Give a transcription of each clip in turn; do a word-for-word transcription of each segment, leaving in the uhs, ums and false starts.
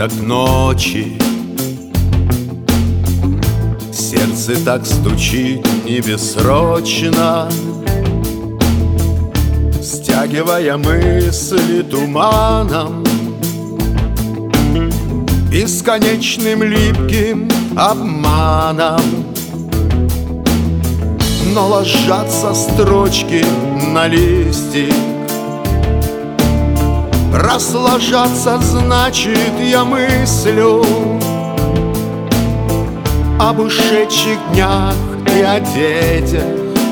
так ночи, сердце так стучит не бессрочно, стягивая мысли туманом, бесконечным липким обманом. Но ложатся строчки на листик, раз ложатся, значит, я мыслю об ушедших днях и о детях.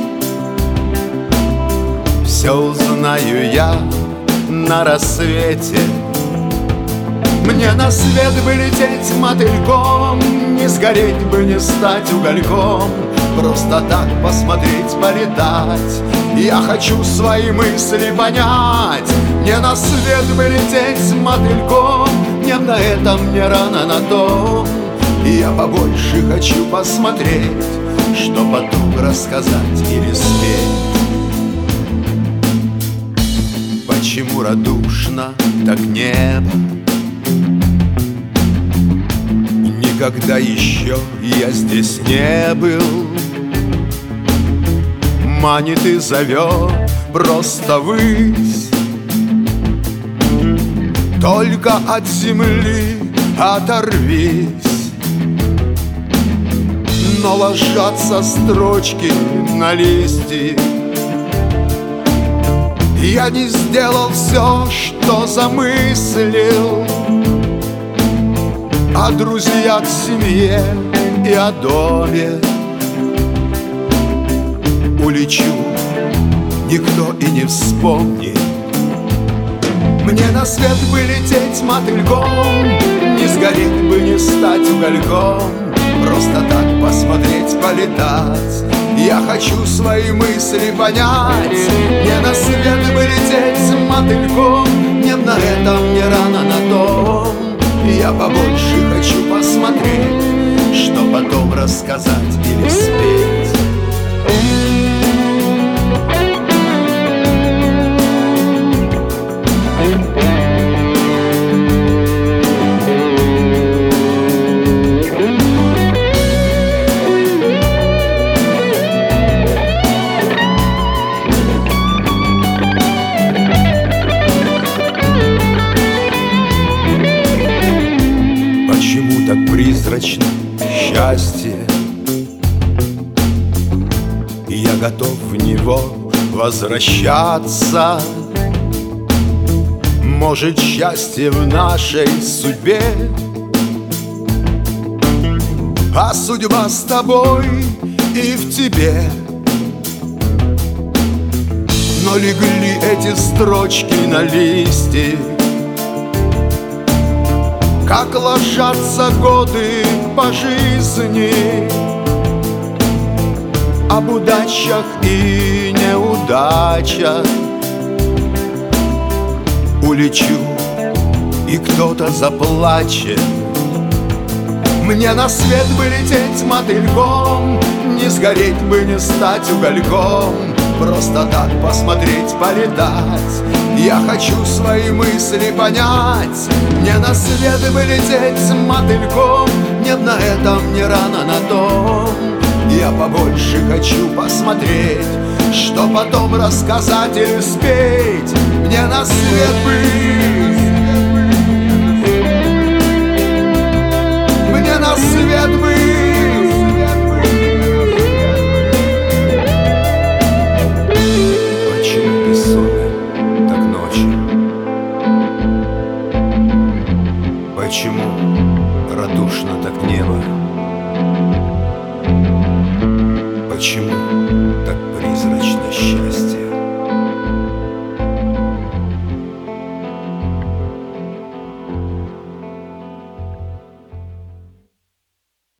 Все узнаю я на рассвете. Мне на свет бы лететь мотыльком, не сгореть бы, не стать угольком, просто так посмотреть, полетать. Я хочу свои мысли понять. Мне на свет бы лететь мотыльком, не на этом, не рано на том. Я побольше хочу посмотреть, что потом рассказать или спеть. Почему радушно так небо? Никогда еще я здесь не был. Манит и зовет просто ввысь, только от земли оторвись. Но ложатся строчки на листья. Я не сделал все, что замыслил, о друзьях, семье и о доме. Улечу, никто и не вспомнит. Мне на свет бы лететь мотыльком, не сгореть бы, не стать угольком, просто так посмотреть, полетать. Я хочу свои мысли понять. Мне на свет бы лететь мотыльком, не на этом, не рано на том. Я побольше хочу посмотреть, что потом рассказать или спеть. Почему так призрачно счастье? Я готов в него возвращаться. Может, счастье в нашей судьбе, а судьба с тобой и в тебе. Но легли эти строчки на листья, как ложатся годы по жизни, об удачах и неудачах. Улечу, и кто-то заплачет. Мне на свет бы лететь мотыльком, не сгореть бы, не стать угольком, просто так посмотреть, полетать. Я хочу свои мысли понять. Мне на свет бы лететь мотыльком, не на этом, не рано на том. Я побольше хочу посмотреть, что потом рассказать или спеть. Мне на свет бы, мне на свет бы. Почему бессонны так ночи? Почему радушно так небо? Почему так призрачно счастье?